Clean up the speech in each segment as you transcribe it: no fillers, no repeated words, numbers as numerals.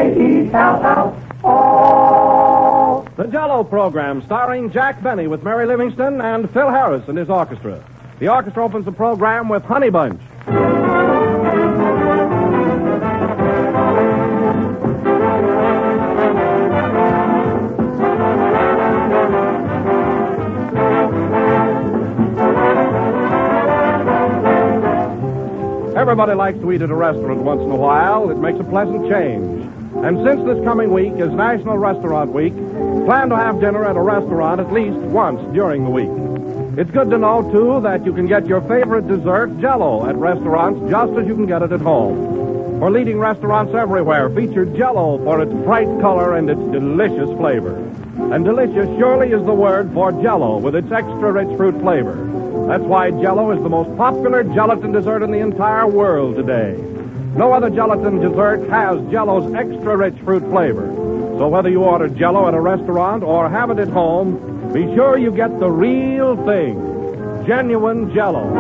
J-E-L-L-O. The Jell-O program, starring Jack Benny with Mary Livingston and Phil Harris and his orchestra. The orchestra opens the program with Honey Bunch. Everybody likes to eat at a restaurant once in a while. It makes a pleasant change. And since this coming week is National Restaurant Week, plan to have dinner at a restaurant at least once during the week. It's good to know, too, that you can get your favorite dessert, Jell-O, at restaurants just as you can get it at home. For leading restaurants everywhere feature Jell-O for its bright color and its delicious flavor. And delicious surely is the word for Jell-O with its extra rich fruit flavor. That's why Jell-O is the most popular gelatin dessert in the entire world today. No other gelatin dessert has Jell-O's extra rich fruit flavor. So whether you order Jell-O at a restaurant or have it at home, be sure you get the real thing. Genuine Jell-O.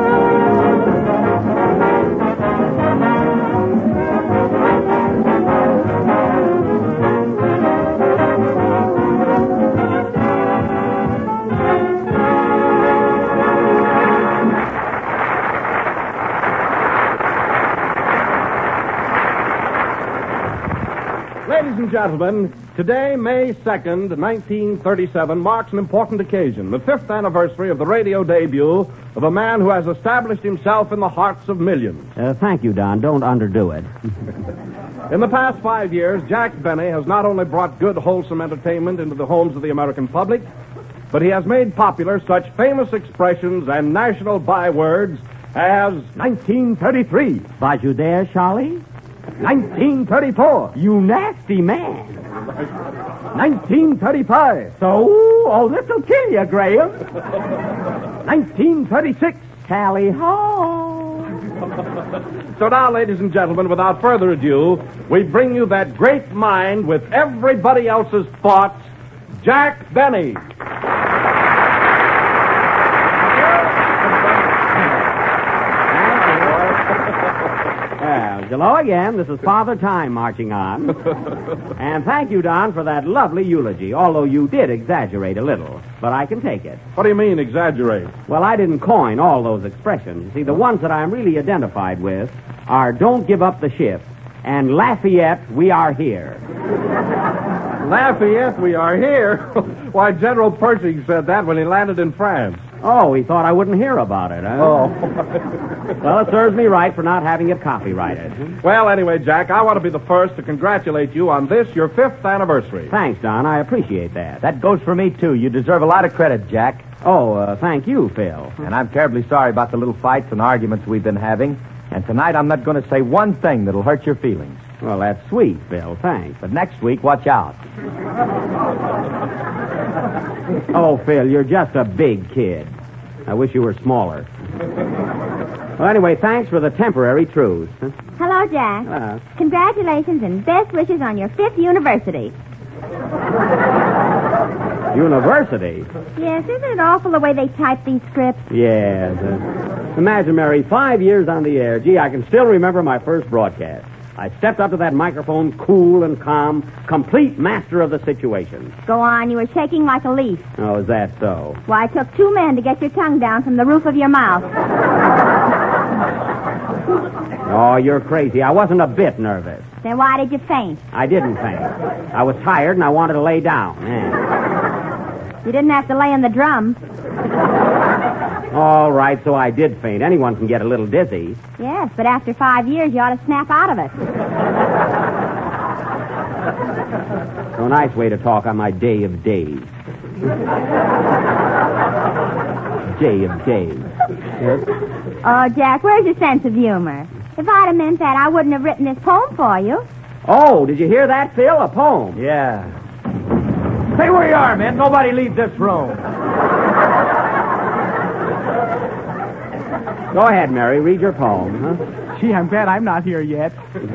Ladies and gentlemen, today, May 2nd, 1937, marks an important occasion, the 5th anniversary of the radio debut of a man who has established himself in the hearts of millions. Thank you, Don. Don't underdo it. In the past 5 years, Jack Benny has not only brought good, wholesome entertainment into the homes of the American public, but he has made popular such famous expressions and national bywords as 1933. Was you there, Charlie? 1934. You nasty man. 1935. So? Oh, this'll kill you, Graham. 1936. Tally ho. So now, ladies and gentlemen, without further ado, we bring you that great mind with everybody else's thoughts, Jack Benny. Hello again. This is Father Time marching on. And thank you, Don, for that lovely eulogy, although you did exaggerate a little. But I can take it. What do you mean, exaggerate? Well, I didn't coin all those expressions. You see, the ones that I'm really identified with are don't give up the ship and Lafayette, we are here. Lafayette, we are here? Why, General Pershing said that when he landed in France. Oh, he thought I wouldn't hear about it, huh? Oh. Well, it serves me right for not having it copyrighted. Well, anyway, Jack, I want to be the first to congratulate you on this, your 5th anniversary. Thanks, Don. I appreciate that. That goes for me, too. You deserve a lot of credit, Jack. Oh, thank you, Phil. And I'm terribly sorry about the little fights and arguments we've been having. And tonight I'm not going to say one thing that'll hurt your feelings. Well, that's sweet, Phil. Thanks. But next week, watch out. Oh, Phil, you're just a big kid. I wish you were smaller. Well, anyway, thanks for the temporary truce. Hello, Jack. Congratulations and best wishes on your 5th university. University? Yes, isn't it awful the way they type these scripts? Yes. Imagine, Mary, 5 years on the air. Gee, I can still remember my first broadcast. I stepped up to that microphone cool and calm, complete master of the situation. Go on, you were shaking like a leaf. Oh, is that so? Why, it took 2 men to get your tongue down from the roof of your mouth. Oh, you're crazy. I wasn't a bit nervous. Then why did you faint? I didn't faint. I was tired and I wanted to lay down. Yeah. You didn't have to lay in the drum. All right, so I did faint. Anyone can get a little dizzy. Yes, but after 5 years, you ought to snap out of it. So a nice way to talk on my day of days. Day of days. Yes? Oh, Jack, where's your sense of humor? If I'd have meant that, I wouldn't have written this poem for you. Oh, did you hear that, Phil? A poem. Yeah. Stay where you are, man. Nobody leave this room. Go ahead, Mary. Read your poem, huh? Gee, I'm glad I'm not here yet.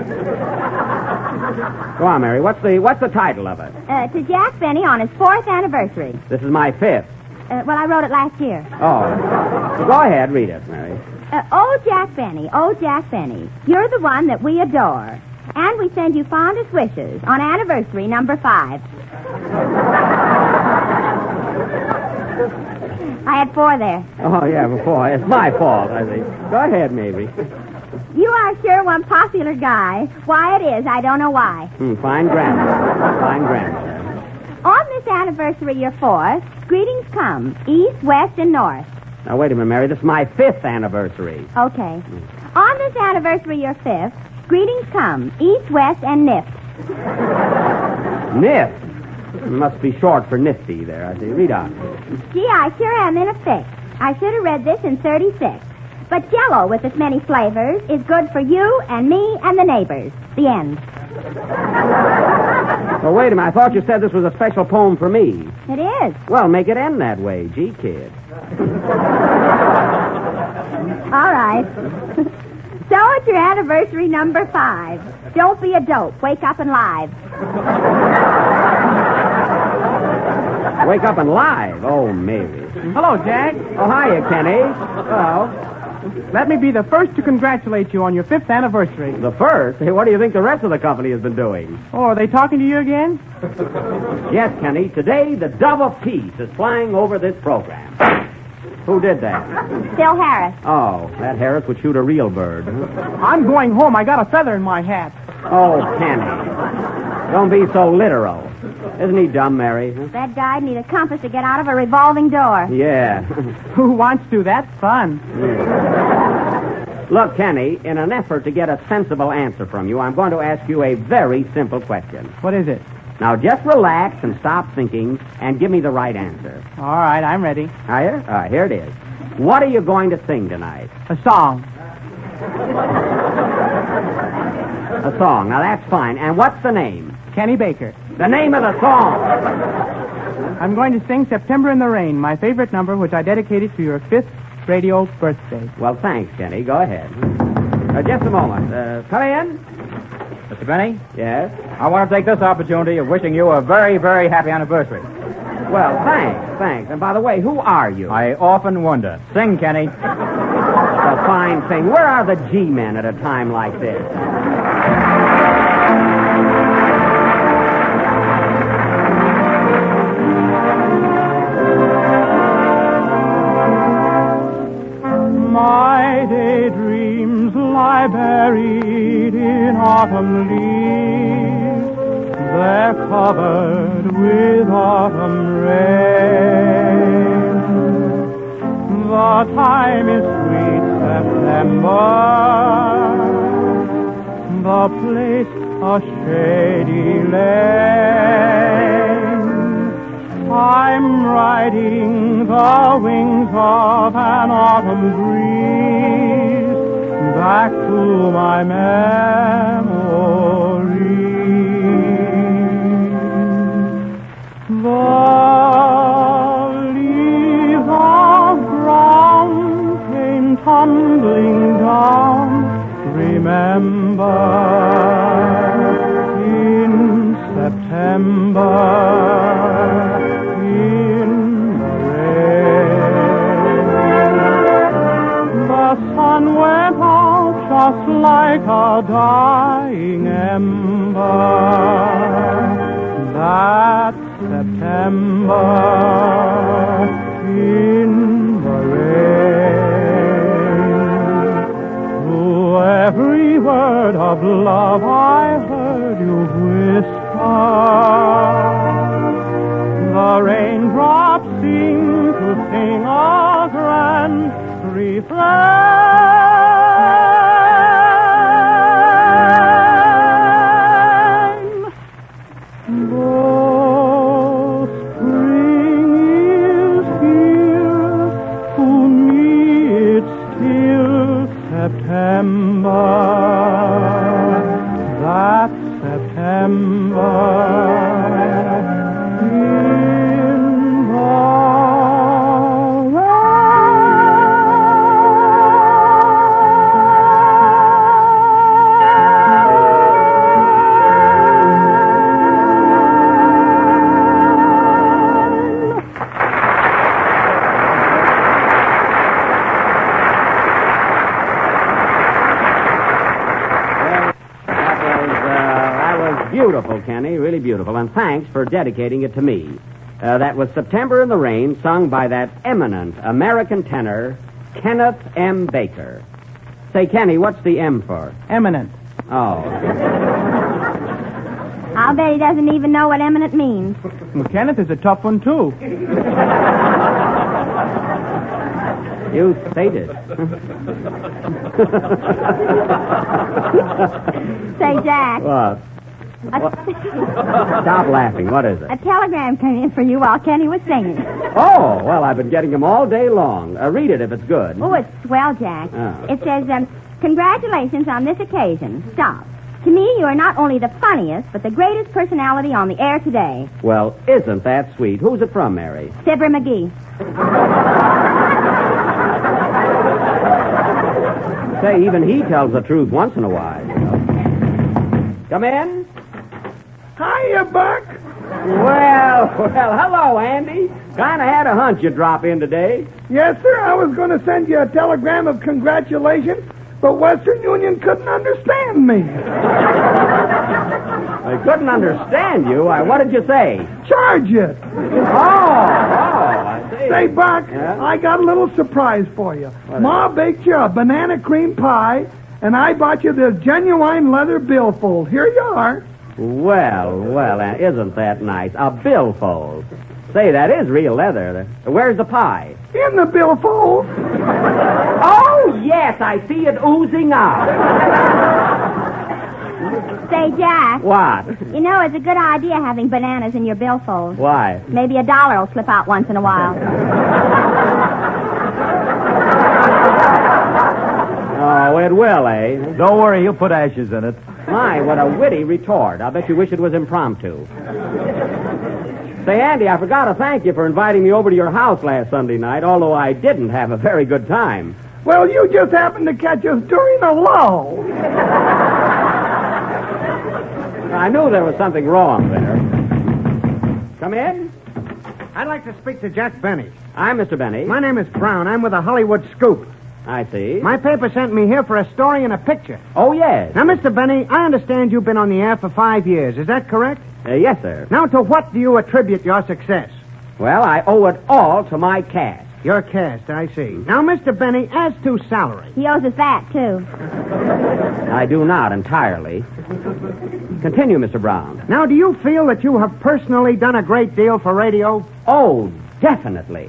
Go on, Mary. What's the title of it? To Jack Benny on his 4th anniversary. This is my 5th. Well, I wrote it last year. Oh. Well, go ahead. Read it, Mary. Oh, Jack Benny, you're the one that we adore. And we send you fondest wishes on anniversary number 5. I had 4 there. Oh, yeah, before. It's my fault, I think. Go ahead, Mavry. You are sure one popular guy. Why it is, I don't know why. Fine grammar. Fine grammar. On this anniversary, your 4th, greetings come, east, west, and north. Now, wait a minute, Mary. This is my 5th anniversary. Okay. On this anniversary, your 5th, greetings come, east, west, and nift. Nift. Must be short for nifty there, I see. Read on. Gee, I sure am in a fix. I should have read this in 36. But Jell-O, with its many flavors, is good for you and me and the neighbors. The end. Well, wait a minute. I thought you said this was a special poem for me. It is. Well, make it end that way. Gee, kid. All right. So it's your anniversary number 5. Don't be a dope. Wake up and live. Wake up and live. Oh, maybe. Hello, Jack. Oh, hiya, Kenny. Hello. Let me be the first to congratulate you on your 5th anniversary. The first? Hey, what do you think the rest of the company has been doing? Oh, are they talking to you again? Yes, Kenny. Today, the dove of peace is flying over this program. Who did that? Phil Harris. Oh, that Harris would shoot a real bird. I'm going home. I got a feather in my hat. Oh, Kenny. Don't be so literal. Isn't he dumb, Mary? Huh? That guy'd need a compass to get out of a revolving door. Yeah. Who wants to? That's fun. Yeah. Look, Kenny, in an effort to get a sensible answer from you, I'm going to ask you a very simple question. What is it? Now, just relax and stop thinking and give me the right answer. All right, I'm ready. Are you? All right, here it is. What are you going to sing tonight? A song. A song. Now, that's fine. And what's the name? Kenny Baker. The name of the song. I'm going to sing September in the Rain, my favorite number, which I dedicated to your 5th radio birthday. Well, thanks, Kenny. Go ahead. Just a moment. Come in. Mr. Benny, Yes? I want to take this opportunity of wishing you a very, very happy anniversary. Well, thanks. And by the way, who are you? I often wonder. Sing, Kenny. A fine thing. Where are the G-men at a time like this? My daydreams lie buried in autumn leaves. They're covered with autumn rain. The time is sweet September. The place a shady lane. I'm riding the wings of an autumn breeze back to my memory. The leaves of brown came tumbling down. Remember, in September. Went out just like a dying ember. That September in the rain. Through every word of love I heard you whisper. The raindrops seem to sing a grand refrain. Beautiful, Kenny, really beautiful. And thanks for dedicating it to me. That was September in the Rain, sung by that eminent American tenor, Kenneth M. Baker. Say, Kenny, what's the M for? Eminent. Oh. I'll bet he doesn't even know what eminent means. Well, Kenneth is a tough one, too. You sadist. Say, Jack. What? Stop laughing. What is it? A telegram came in for you while Kenny was singing. Oh, well, I've been getting them all day long. Read it if it's good. Oh, it's swell, Jack. Oh. It says, congratulations on this occasion. Stop. To me, you are not only the funniest, but the greatest personality on the air today. Well, isn't that sweet? Who's it from, Mary? Fibber McGee. Say, even he tells the truth once in a while, you know. Come in. Hiya, Buck. Well, hello, Andy. Kind of had a hunch you'd drop in today. Yes, sir. I was going to send you a telegram of congratulations, but Western Union couldn't understand me. I couldn't understand you. What did you say? Charge it. I see. Say, Buck, Yeah? I got a little surprise for you. Ma baked you a banana cream pie, and I bought you this genuine leather billfold. Here you are. Well, isn't that nice? A billfold. Say, that is real leather. Where's the pie? In the billfold. Oh, yes, I see it oozing out. Say, Jack. What? You know, it's a good idea having bananas in your billfold. Why? Maybe $1 will slip out once in a while. Oh, it will, eh? Don't worry, he'll put ashes in it. My, what a witty retort. I bet you wish it was impromptu. Say, Andy, I forgot to thank you for inviting me over to your house last Sunday night, although I didn't have a very good time. Well, you just happened to catch us during a lull. I knew there was something wrong there. Come in. I'd like to speak to Jack Benny. I'm Mr. Benny. My name is Brown. I'm with the Hollywood Scoop. I see. My paper sent me here for a story and a picture. Oh, yes. Now, Mr. Benny, I understand you've been on the air for 5 years. Is that correct? Yes, sir. Now, to what do you attribute your success? Well, I owe it all to my cast. Your cast, I see. Now, Mr. Benny, as to salary. He owes us that, too. I do not entirely. Continue, Mr. Brown. Now, do you feel that you have personally done a great deal for radio? Oh, definitely.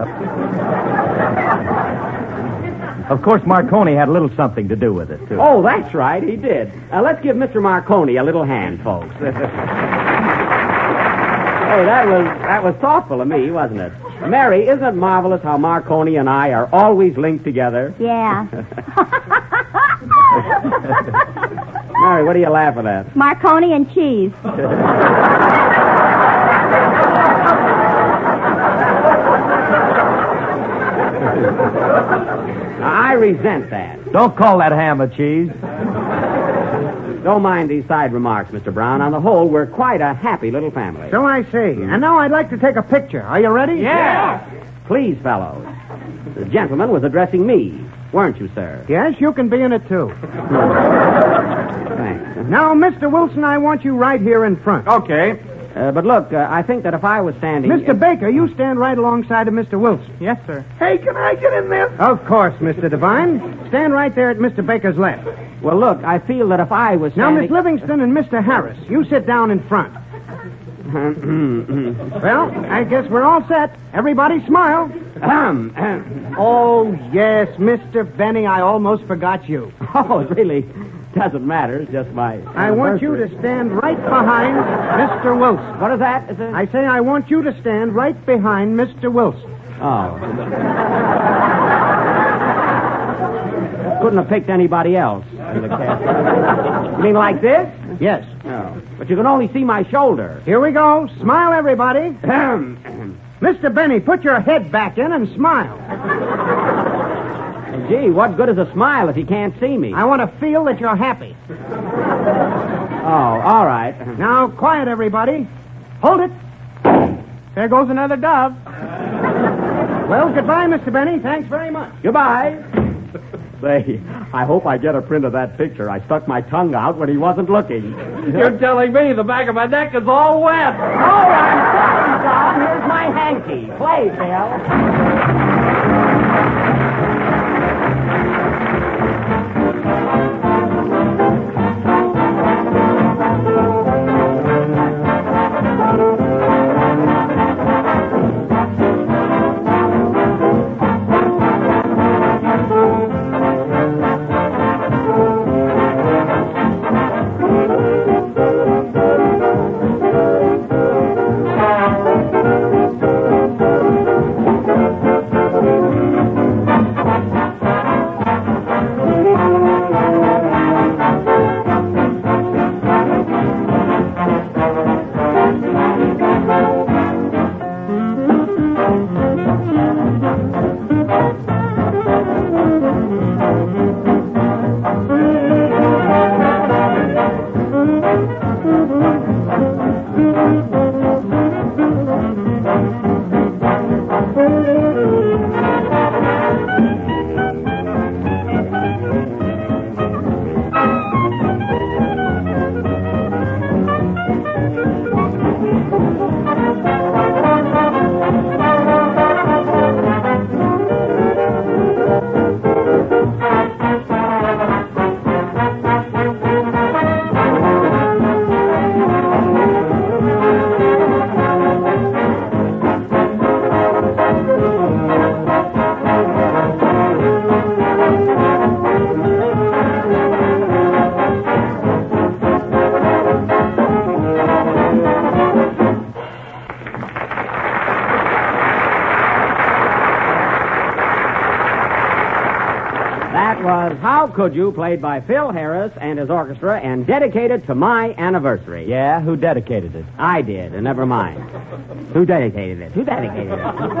Of course, Marconi had a little something to do with it, too. Oh, that's right, he did. Let's give Mr. Marconi a little hand, folks. Hey, that was thoughtful of me, wasn't it? Mary, isn't it marvelous how Marconi and I are always linked together? Yeah. Mary, what are you laughing at? Marconi and cheese. I resent that. Don't call that ham a cheese. Don't mind these side remarks, Mr. Brown. On the whole, we're quite a happy little family. So I see. And now I'd like to take a picture. Are you ready? Yeah. Please, fellows. The gentleman was addressing me, weren't you, sir? Yes, you can be in it, too. Thanks. Now, Mr. Wilson, I want you right here in front. Okay. But look, I think that if I was standing... Mr. Baker, you stand right alongside of Mr. Wilson. Yes, sir. Hey, can I get in this? Of course, Mr. Devine. Stand right there at Mr. Baker's left. Well, look, I feel that if I was Now, standing... Miss Livingston and Mr. Harris, you sit down in front. Well, I guess we're all set. Everybody smile. Oh, yes, Mr. Benny, I almost forgot you. Oh, it really doesn't matter. It's just my... I want you to stand right behind Mr. Wilson. What is that? Is it... I say I want you to stand right behind Mr. Wilson. Oh. Couldn't have picked anybody else in the cast. You mean like this? Yes. Oh. But you can only see my shoulder. Here we go. Smile, everybody. Mr. Benny, put your head back in and smile. Gee, what good is a smile if you can't see me? I want to feel that you're happy. Oh, all right. Now, quiet, everybody. Hold it. There goes another dove. Well, goodbye, Mr. Benny. Thanks very much. Goodbye. Say, I hope I get a print of that picture. I stuck my tongue out when he wasn't looking. You're telling me the back of my neck is all wet. Oh, I'm sorry, Tom. Here's my hanky. Play, Bill. How Could You, played by Phil Harris and his orchestra, and dedicated to my anniversary. Yeah, who dedicated it? I did, and never mind. Who dedicated it? Who dedicated it?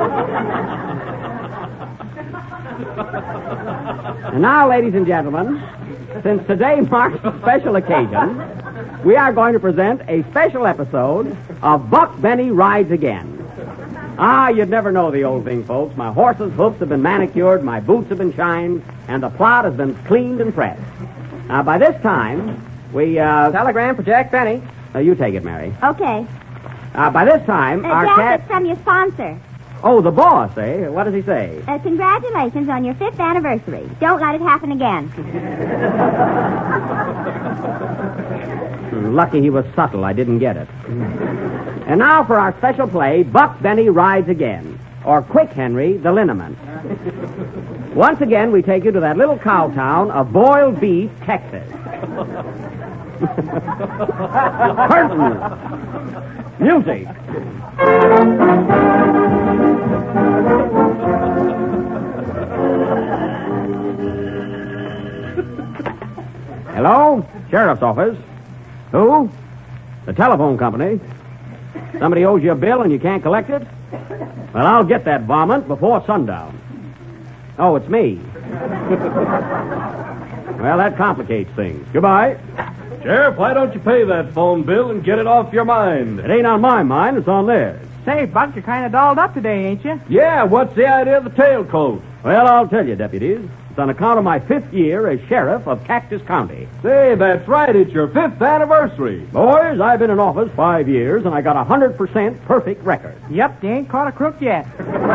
And now, ladies and gentlemen, since today marks a special occasion, we are going to present a special episode of Buck Benny Rides Again. Ah, you'd never know the old thing, folks. My horse's hoofs have been manicured, my boots have been shined, and the plot has been cleaned and pressed. Now, by this time, we, Telegram for Jack Benny. You take it, Mary. Okay. By this time, our Jack, cat... it's from your sponsor. Oh, the boss, eh? What does he say? Congratulations on your 5th anniversary. Don't let it happen again. Lucky he was subtle. I didn't get it. And now for our special play, Buck Benny Rides Again, or Quick Henry, the Liniment. Once again, we take you to that little cow town of Boiled Beef, Texas. Curtain. Music. Hello? Sheriff's office. Who? The telephone company. Somebody owes you a bill and you can't collect it? Well, I'll get that varmint before sundown. Oh, it's me. Well, that complicates things. Goodbye. Sheriff, why don't you pay that phone bill and get it off your mind? It ain't on my mind, it's on theirs. Say, Buck, you're kind of dolled up today, ain't you? Yeah, what's the idea of the tailcoat? Well, I'll tell you, deputies. It's on account of my 5th year as sheriff of Cactus County. Say, that's right. It's your 5th anniversary. Boys, I've been in office 5 years, and I got a 100% perfect record. Yep, they ain't caught a crook yet.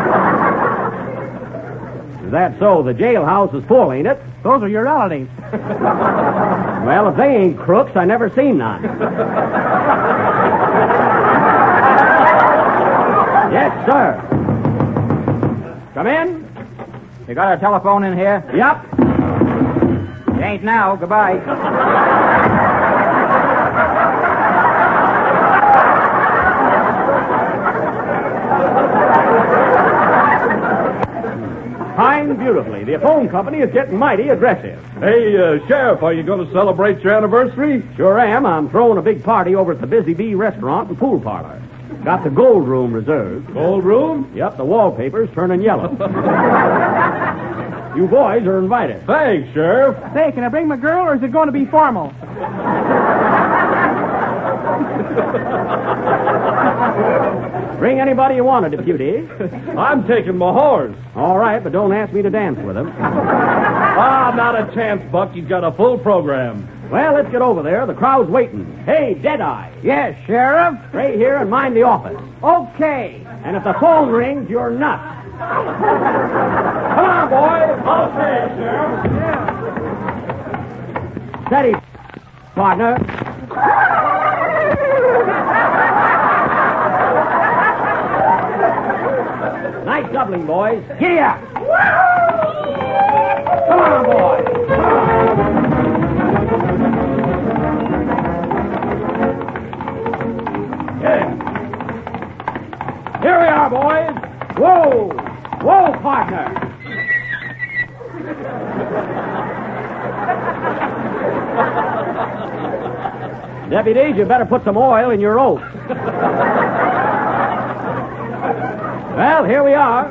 Is that so? The jailhouse is full, ain't it? Those are your relatives. Well, if they ain't crooks, I never seen none. Yes, sir. Come in. You got our telephone in here? Yep. It ain't now. Goodbye. Fine, beautifully. The phone company is getting mighty aggressive. Hey, Sheriff, are you going to celebrate your anniversary? Sure am. I'm throwing a big party over at the Busy Bee restaurant and pool parlor. Got the gold room reserved. Gold room? Yep, the wallpaper's turning yellow. You boys are invited. Thanks, Sheriff. Say, can I bring my girl, or is it going to be formal? Bring anybody you want, deputy. I'm taking my horse. All right, but don't ask me to dance with him. Ah, not a chance, Buck. He's got a full program. Well, let's get over there. The crowd's waiting. Hey, Deadeye. Yes, Sheriff. Stay here and mind the office. Okay. And if the phone rings, you're nuts. Come on, boys. Okay, Sheriff. Steady, partner. Nice doubling, boys. Giddy up. Come on, boys. Come on. Yeah. Here we are, boys. Whoa. Whoa, partner. Deputies, you better put some oil in your rope. Well, here we are.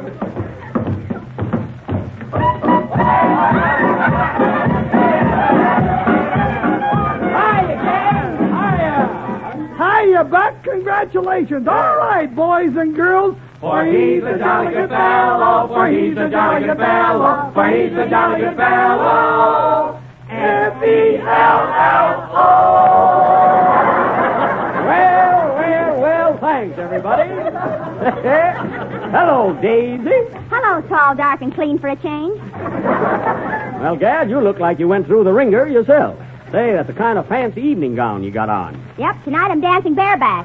Hiya, Ken. Hiya. Hiya, Buck. Congratulations. All right, boys and girls. For he's a jolly good fellow, for he's a jolly good fellow, for he's a jolly good fellow. F-E-L-L-O. Well, thanks, everybody. Hello, Daisy. Hello, tall, dark, and clean for a change. Well, Gad, you look like you went through the ringer yourself. Say, that's a kind of fancy evening gown you got on. Yep, tonight I'm dancing bareback.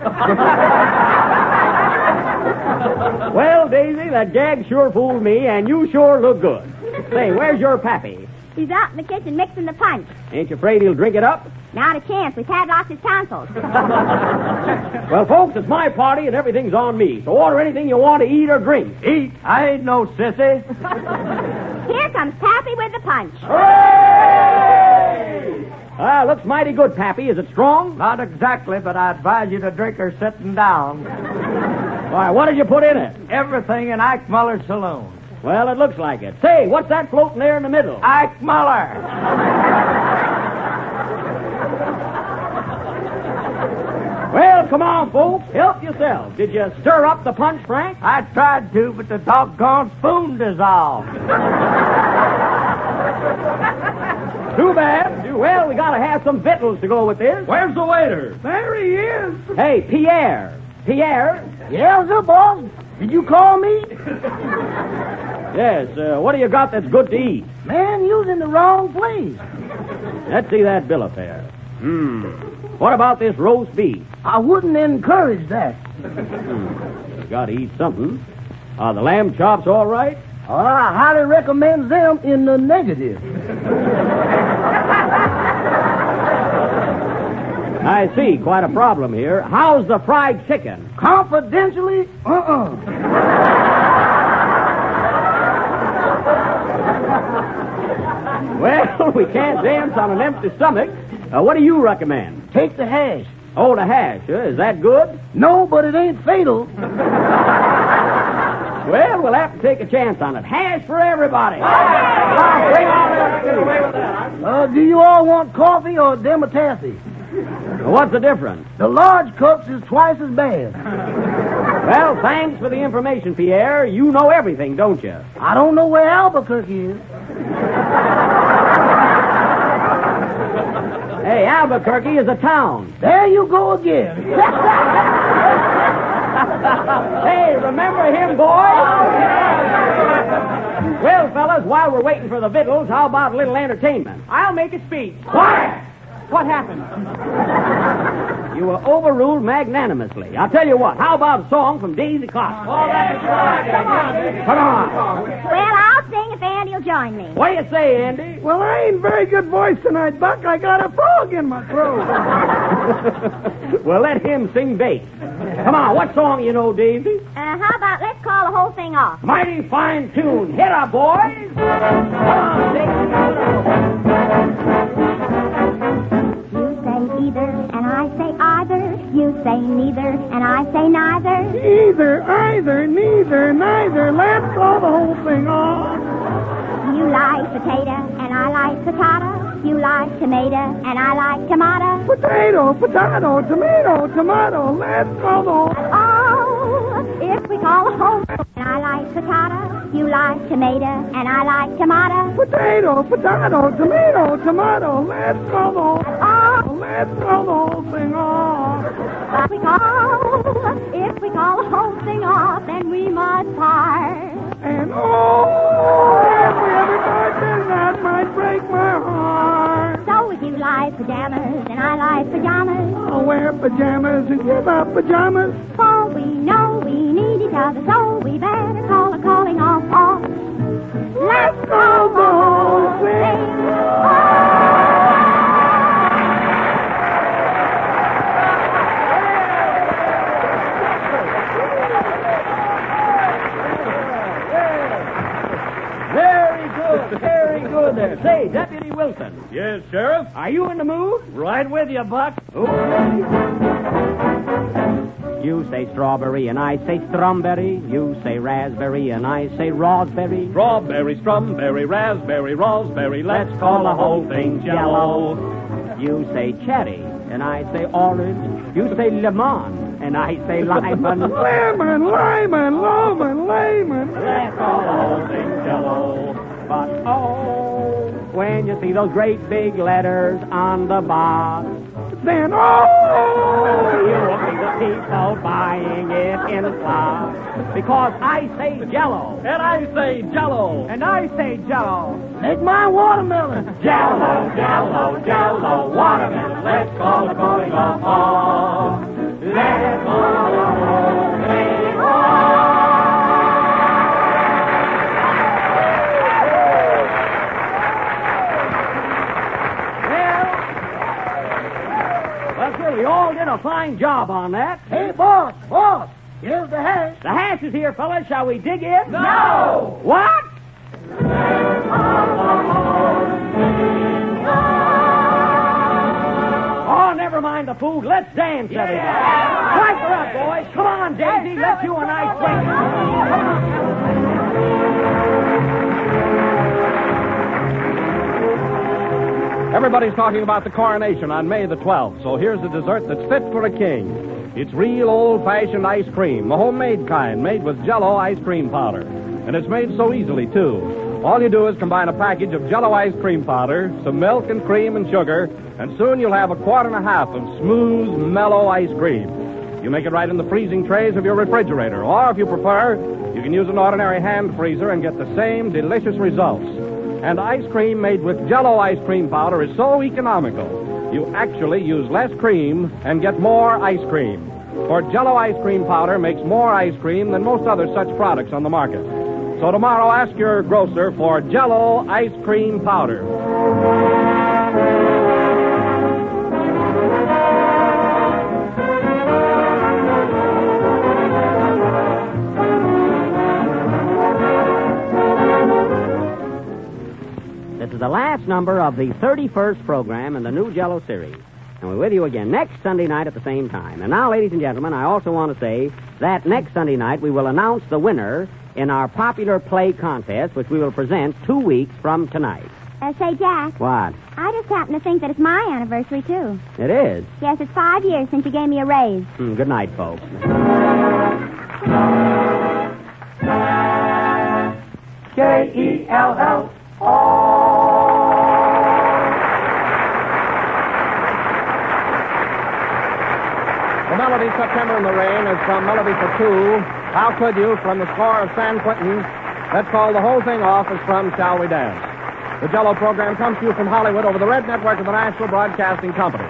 Well, Daisy, that gag sure fooled me, and you sure look good. Say, where's your pappy? He's out in the kitchen mixing the punch. Ain't you afraid he'll drink it up? Not a chance. We've padlocked his tonsils. Well, folks, it's my party, and everything's on me. So order anything you want to eat or drink. Eat? I ain't no sissy. Here comes Pappy with the punch. Hooray! Looks mighty good, Pappy. Is it strong? Not exactly, but I advise you to drink her sitting down. Why, what did you put in it? Everything in Ike Muller's saloon. Well, it looks like it. Say, what's that floating there in the middle? Ike Muller. Well, come on, folks. Help yourselves. Did you stir up the punch, Frank? I tried to, but the doggone spoon dissolved. Too bad. Well, we gotta have some victuals to go with this. Where's the waiter? There he is. Hey, Pierre. Pierre? Yeah, sir, boss. Did you call me? Yes, what do you got that's good to eat? Man, you's in the wrong place. Let's see that bill of fare. What about this roast beef? I wouldn't encourage that. You gotta eat something. Are the lamb chops all right? I highly recommend them in the negative. I see, quite a problem here. How's the fried chicken? Confidentially, Well, we can't dance on an empty stomach. What do you recommend? Take the hash. Oh, the hash. Is that good? No, but it ain't fatal. Well, we'll have to take a chance on it. Hash for everybody. Now, bring on that. Do you all want coffee or demitasse? What's the difference? The large cups is twice as bad. Well, thanks for the information, Pierre. You know everything, don't you? I don't know where Albuquerque is. Hey, Albuquerque is a town. There you go again. Hey, remember him, boys? Well, fellas, while we're waiting for the victuals, how about a little entertainment? I'll make a speech. Quiet! What happened? You were overruled magnanimously. I'll tell you what, how about a song from Daisy Clark? Oh, that's right. Come on. Well, I'll sing if Andy will join me. What do you say, Andy? Well, I ain't very good voice tonight, Buck. I got a frog in my throat. Well, let him sing bass. Come on, what song you know, Daisy? How about let's call the whole thing off? Mighty fine tune. Hit her, boys. Come on, Daisy. You say either, and I say either. You say neither, and I say neither. Either, neither. Let's call the whole thing off. You like potato, and I like potato. You like tomato, and I like tomato. Potato, tomato. Let's call the whole... Oh, call home. And I like potato, you like tomato, and I like tomato. Potato, potato, tomato, tomato. Let's call the whole thing off. If we call the whole thing off, then we must part. And if we ever part, then that might break my heart. So if you like pajamas, and I like pajamas. I'll wear pajamas and give up pajamas. For we know we need each other, so we better call the calling off. Let's call the whole thing off. Very good there. Say, Deputy Wilson. Yes, Sheriff? Are you in the mood? Right with you, Buck. You say strawberry and I say strawberry. You say raspberry and I say raspberry. Strawberry, strawberry, raspberry, raspberry. Let's call the whole thing Jello. You say cherry and I say orange. You say lemon and I say lemon. Lemon, lemon. Let's call the whole thing Jello. But when you see those great big letters on the box, then you will see the people buying it in slots. Because I say Jello. And I say Jello. And I say Jello. make my watermelon. Jello, Jello, Jello, watermelon. Let's call the calling off. Let's call the whole thing off. We all did a fine job on that. Hey, boss, here's the hash. The hash is here, fellas. Shall we dig in? No! What? Oh, never mind the food. Let's dance, everybody. Strike her up, boys. Come on, Daisy. Let you and I swing. Everybody's talking about the coronation on May the 12th, so here's a dessert that's fit for a king. It's real old-fashioned ice cream, the homemade kind, made with Jell-O ice cream powder. And it's made so easily, too. All you do is combine a package of Jell-O ice cream powder, some milk and cream and sugar, and soon you'll have a quart and a half of smooth, mellow ice cream. You make it right in the freezing trays of your refrigerator, or if you prefer, you can use an ordinary hand freezer and get the same delicious results. And ice cream made with Jell-O ice cream powder is so economical. You actually use less cream and get more ice cream. For Jell-O ice cream powder makes more ice cream than most other such products on the market. So tomorrow, ask your grocer for Jell-O ice cream powder. This is the last number of the 31st program in the new Jell-O series. And we're with you again next Sunday night at the same time. And now, ladies and gentlemen, I also want to say that next Sunday night we will announce the winner in our popular play contest, which we will present 2 weeks from tonight. Say, Jack. What? I just happen to think that it's my anniversary, too. It is? Yes, it's 5 years since you gave me a raise. Good night, folks. Jell-O. The melody September in the Rain is from Melody for Two. How Could You from the score of San Quentin. Let's call the whole thing off is from Shall We Dance. The Jell-O program comes to you from Hollywood over the Red Network of the National Broadcasting Company.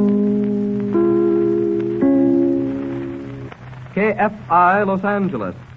KFI Los Angeles.